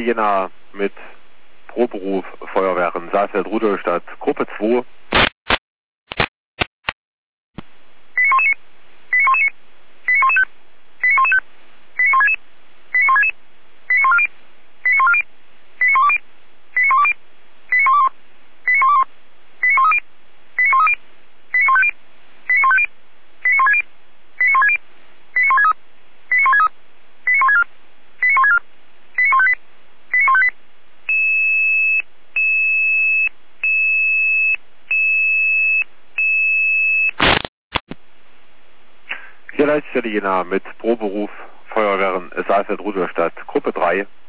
Jena mit Proberuf Feuerwehren Saalfeld-Rudolstadt, Gruppe 2. Hier Leitstelle Jena mit Proberuf Feuerwehren Saalfeld-Rudolstadt, Gruppe 3.